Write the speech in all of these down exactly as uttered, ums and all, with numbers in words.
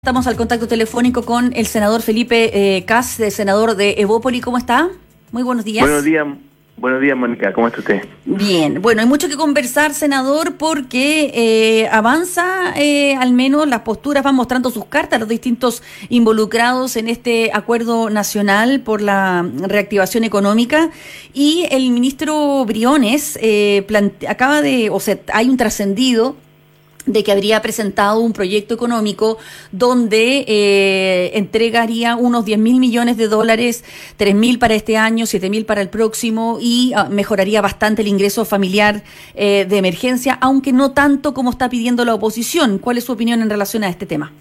Estamos al contacto telefónico con el senador Felipe eh, Cas, senador de Evópoli. ¿Cómo está? Muy buenos días. Buenos días, buenos días, Mónica. ¿Cómo está usted? Bien. Bueno, hay mucho que conversar, senador, porque eh, avanza, eh, al menos las posturas van mostrando sus cartas, los distintos involucrados en este acuerdo nacional por la reactivación económica. Y el ministro Briones eh, plante- acaba de, o sea, hay un trascendido de que habría presentado un proyecto económico donde eh, entregaría unos diez mil millones de dólares, tres mil para este año, siete mil para el próximo, y uh, mejoraría bastante el ingreso familiar eh, de emergencia, aunque no tanto como está pidiendo la oposición. ¿Cuál es su opinión en relación a este tema?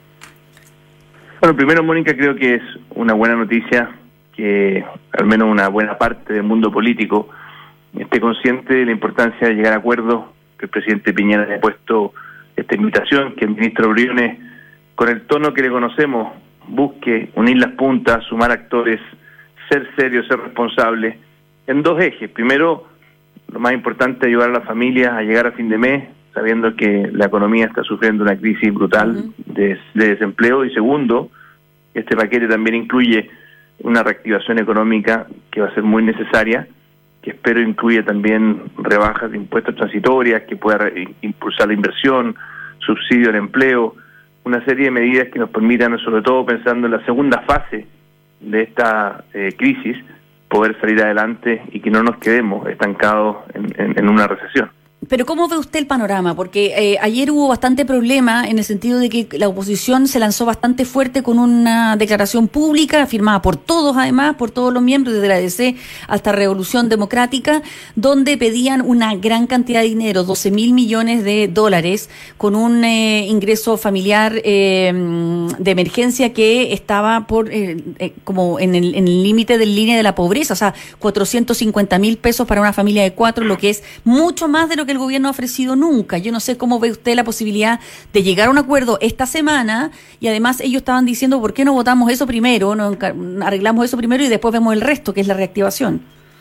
Bueno, primero, Mónica, creo que es una buena noticia que al menos una buena parte del mundo político esté consciente de la importancia de llegar a acuerdos. El presidente Piñera le ha puesto esta invitación, que el ministro Briones, con el tono que le conocemos, busque unir las puntas, sumar actores, ser serio, ser responsable, en dos ejes. Primero, lo más importante, ayudar a las familias a llegar a fin de mes, sabiendo que la economía está sufriendo una crisis brutal uh-huh. de, de desempleo. Y segundo, este paquete también incluye una reactivación económica que va a ser muy necesaria, que espero incluya también rebajas de impuestos transitorias, que pueda re- impulsar la inversión, subsidio al empleo, una serie de medidas que nos permitan, sobre todo pensando en la segunda fase de esta eh, crisis, poder salir adelante y que no nos quedemos estancados en, en, en una recesión. Pero ¿cómo ve usted el panorama? Porque eh, ayer hubo bastante problema en el sentido de que la oposición se lanzó bastante fuerte con una declaración pública, firmada por todos además, por todos los miembros, desde la D C hasta Revolución Democrática, donde pedían una gran cantidad de dinero, doce mil millones de dólares, con un eh, ingreso familiar eh, de emergencia que estaba por eh, eh, como en el en el límite del línea de la pobreza, o sea, cuatrocientos cincuenta mil pesos para una familia de cuatro, lo que es mucho más de lo que el gobierno ha ofrecido nunca. Yo no sé cómo ve usted la posibilidad de llegar a un acuerdo esta semana, y además ellos estaban diciendo ¿por qué no votamos eso primero, no arreglamos eso primero y después vemos el resto, que es la reactivación?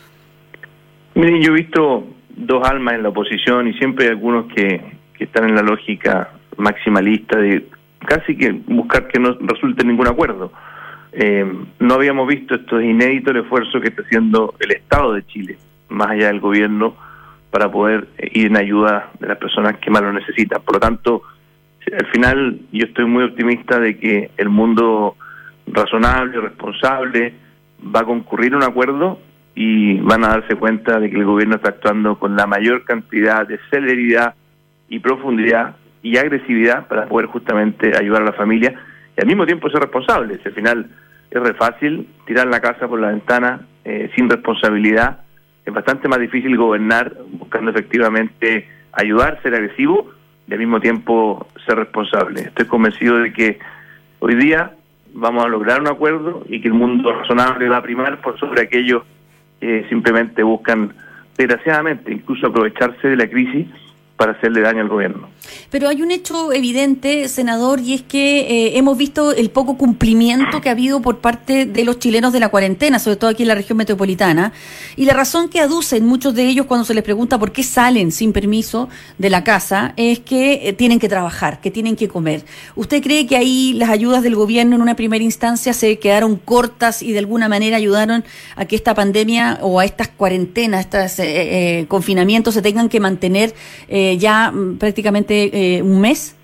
Miren, yo he visto dos almas en la oposición y siempre hay algunos que, que están en la lógica maximalista de casi que buscar que no resulte ningún acuerdo. Eh, no habíamos visto, esto es inédito, el esfuerzo que está haciendo el Estado de Chile, más allá del gobierno, para poder ir en ayuda de las personas que más lo necesitan. Por lo tanto, al final yo estoy muy optimista de que el mundo razonable, responsable, va a concurrir a un acuerdo y van a darse cuenta de que el gobierno está actuando con la mayor cantidad de celeridad y profundidad y agresividad para poder justamente ayudar a la familia y al mismo tiempo ser responsable. Si al final es re fácil tirar la casa por la ventana eh, sin responsabilidad. Es bastante más difícil gobernar buscando efectivamente ayudar, ser agresivo y al mismo tiempo ser responsable. Estoy convencido de que hoy día vamos a lograr un acuerdo y que el mundo razonable va a primar por sobre aquellos que simplemente buscan, desgraciadamente, incluso aprovecharse de la crisis para hacerle daño al gobierno. Pero hay un hecho evidente, senador, y es que eh, hemos visto el poco cumplimiento que ha habido por parte de los chilenos de la cuarentena, sobre todo aquí en la región metropolitana, y la razón que aducen muchos de ellos cuando se les pregunta por qué salen sin permiso de la casa es que eh, tienen que trabajar, que tienen que comer. ¿Usted cree que ahí las ayudas del gobierno en una primera instancia se quedaron cortas y de alguna manera ayudaron a que esta pandemia o a estas cuarentenas, estos eh, eh, confinamientos se tengan que mantener eh, ya mm, prácticamente eh, un mes?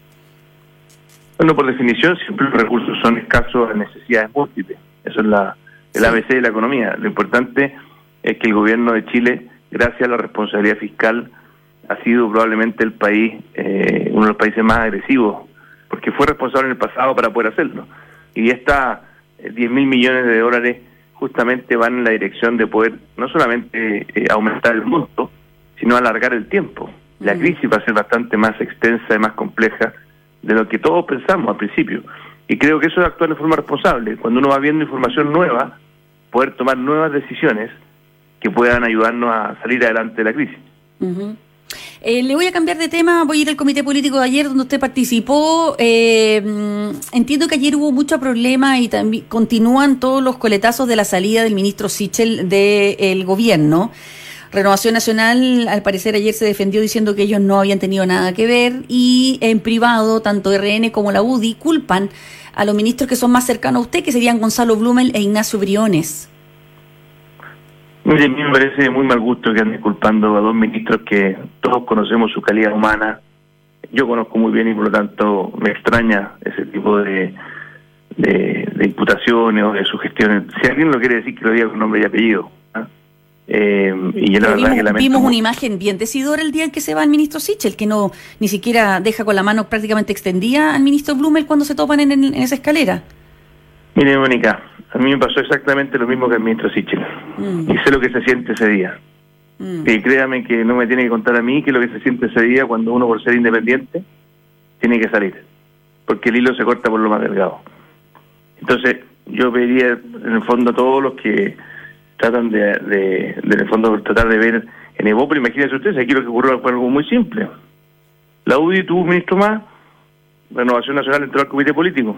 Bueno, por definición siempre los recursos son escasos en necesidades múltiples. Eso es la, el A B C de la economía. Lo importante es que el gobierno de Chile, gracias a la responsabilidad fiscal, ha sido probablemente el país, eh, uno de los países más agresivos, porque fue responsable en el pasado para poder hacerlo. Y esta eh, diez mil millones de dólares justamente van en la dirección de poder no solamente eh, aumentar el monto, sino alargar el tiempo. La crisis va a ser bastante más extensa y más compleja de lo que todos pensamos al principio. Y creo que eso es actuar de forma responsable. Cuando uno va viendo información nueva, poder tomar nuevas decisiones que puedan ayudarnos a salir adelante de la crisis. Uh-huh. Eh, le voy a cambiar de tema, voy a ir al comité político de ayer donde usted participó. Eh, entiendo que ayer hubo mucho problema y también continúan todos los coletazos de la salida del ministro Sichel del gobierno. Renovación Nacional, al parecer ayer se defendió diciendo que ellos no habían tenido nada que ver, y en privado, tanto R N como la U D I culpan a los ministros que son más cercanos a usted, que serían Gonzalo Blumel e Ignacio Briones. Mire, a mí me parece muy mal gusto que anden culpando a dos ministros que todos conocemos su calidad humana. Yo conozco muy bien y por lo tanto me extraña ese tipo de, de, de imputaciones o de sugestiones. Si alguien lo quiere decir, que lo diga con nombre y apellido. ¿eh? Eh, y yo la verdad vimos, que lamento vimos mucho. Una imagen bien decidora el día en que se va el ministro Sichel, que no ni siquiera deja con la mano prácticamente extendida al ministro Blumel cuando se topan en, en, en esa escalera. Mire, Mónica, a mí me pasó exactamente lo mismo que al ministro Sichel. Mm. Y sé lo que se siente ese día. Mm. Y créame que no me tiene que contar a mí qué es lo que se siente ese día cuando uno, por ser independiente, tiene que salir. Porque el hilo se corta por lo más delgado. Entonces, yo pediría, en el fondo, a todos los que tratan de, de, de en el fondo, tratar de ver en Evópolis, imagínense ustedes, aquí lo que ocurrió fue algo muy simple. La U D I tuvo un ministro más, Renovación Nacional entró al comité político.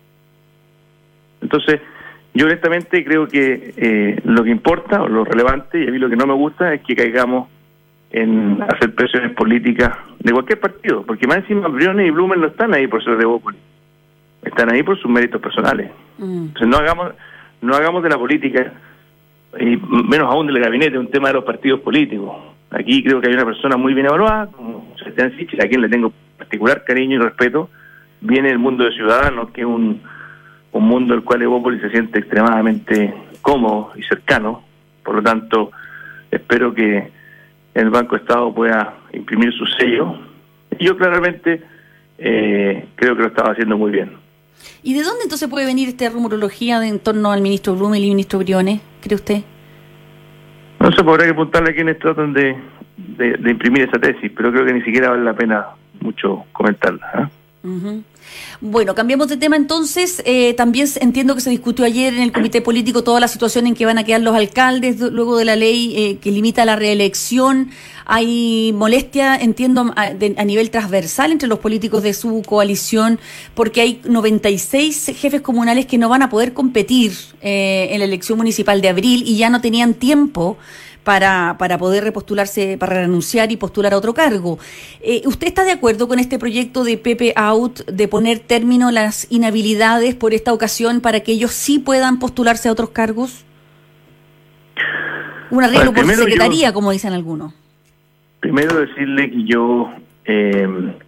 Entonces, yo honestamente creo que eh, lo que importa, o lo relevante, y a mí lo que no me gusta, es que caigamos en hacer presiones políticas de cualquier partido, porque más encima Briones y Blumel no están ahí por ser de Evópolis, están ahí por sus méritos personales. Mm. Entonces no hagamos, no hagamos de la política, y menos aún del gabinete, un tema de los partidos políticos. Aquí creo que hay una persona muy bien evaluada, como Sebastián Sichel, a quien le tengo particular cariño y respeto, viene del mundo de Ciudadanos, que es un, un mundo del cual Evópolis se siente extremadamente cómodo y cercano. Por lo tanto, espero que el Banco Estado pueda imprimir su sello. Y yo claramente eh, creo que lo estaba haciendo muy bien. ¿Y de dónde entonces puede venir esta rumorología de en torno al ministro Blumel y ministro Briones, cree usted? No sé, podrá que apuntarle a quienes tratan de, de, de imprimir esa tesis, pero creo que ni siquiera vale la pena mucho comentarla. ¿eh? Uh-huh. Bueno, cambiamos de tema entonces. Eh, también entiendo que se discutió ayer en el comité político toda la situación en que van a quedar los alcaldes luego de la ley eh, que limita la reelección. Hay molestia, entiendo, a, de, a nivel transversal entre los políticos de su coalición, porque hay noventa y seis jefes comunales que no van a poder competir eh, en la elección municipal de abril y ya no tenían tiempo para para poder repostularse, para renunciar y postular a otro cargo. Eh, ¿Usted está de acuerdo con este proyecto de Pepe Out de poner término a las inhabilidades por esta ocasión para que ellos sí puedan postularse a otros cargos? Un arreglo por secretaría, yo, como dicen algunos. Primero decirle que yo eh,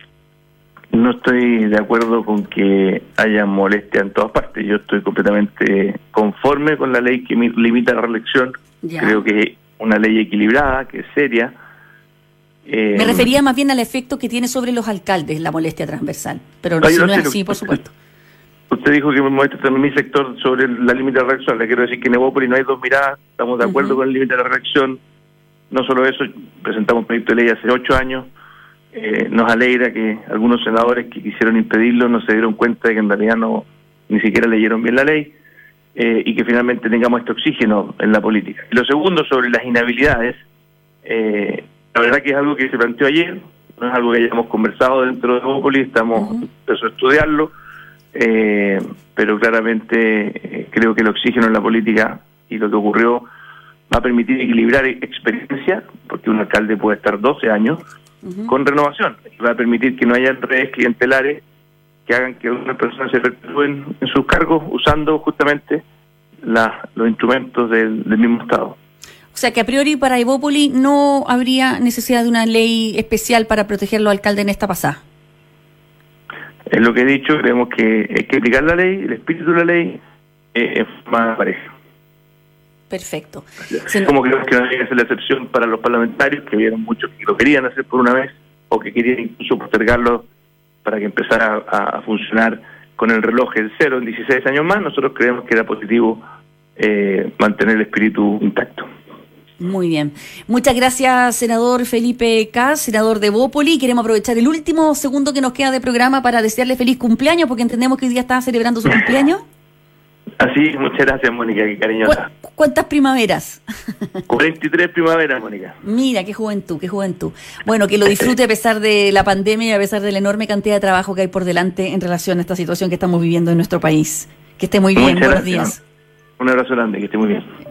no estoy de acuerdo con que haya molestia en todas partes. Yo estoy completamente conforme con la ley que limita la reelección. Ya. Creo que una ley equilibrada, que es seria. Eh, Me refería más bien al efecto que tiene sobre los alcaldes la molestia transversal, pero no, si no, no es así, usted, por supuesto. Usted dijo que me molesta también mi sector sobre la límite de la reelección. Le quiero decir que en Evópolis no hay dos miradas, estamos de acuerdo uh-huh. con el límite de la reelección. No solo eso, presentamos un proyecto de ley hace ocho años. Eh, nos alegra que algunos senadores que quisieron impedirlo no se dieron cuenta de que en realidad no ni siquiera leyeron bien la ley. Eh, y que finalmente tengamos este oxígeno en la política. Y lo segundo, sobre las inhabilidades, eh, la verdad que es algo que se planteó ayer, no es algo que hayamos conversado dentro de Evópolis, estamos uh-huh. empezando a estudiarlo, eh, pero claramente eh, creo que el oxígeno en la política y lo que ocurrió va a permitir equilibrar experiencia, porque un alcalde puede estar doce años, uh-huh. con renovación, y va a permitir que no haya redes clientelares que hagan que una persona se perpetúen en sus cargos usando justamente la, los instrumentos del, del mismo Estado. O sea que a priori para Evópolis no habría necesidad de una ley especial para proteger a los alcaldes en esta pasada. Es lo que he dicho, creemos que hay que aplicar la ley, el espíritu de la ley, eh, en forma pareja. Perfecto. Como creo que no hay que hacer la excepción para los parlamentarios, que vieron muchos que lo querían hacer por una vez, o que querían incluso postergarlo para que empezara a, a funcionar con el reloj en cero en dieciséis años más. Nosotros creemos que era positivo eh, mantener el espíritu intacto. Muy bien. Muchas gracias, senador Felipe Cas, senador de Evópolis. Queremos aprovechar el último segundo que nos queda de programa para desearle feliz cumpleaños, porque entendemos que hoy día está celebrando su cumpleaños. Así, muchas gracias, Mónica, qué cariñosa. ¿Cu- ¿Cuántas primaveras? cuarenta y tres primaveras, Mónica. Mira, qué juventud, qué juventud. Bueno, que lo disfrute a pesar de la pandemia y a pesar de la enorme cantidad de trabajo que hay por delante en relación a esta situación que estamos viviendo en nuestro país. Que esté muy bien, muchas buenos gracias. días. Un abrazo grande, que esté muy bien.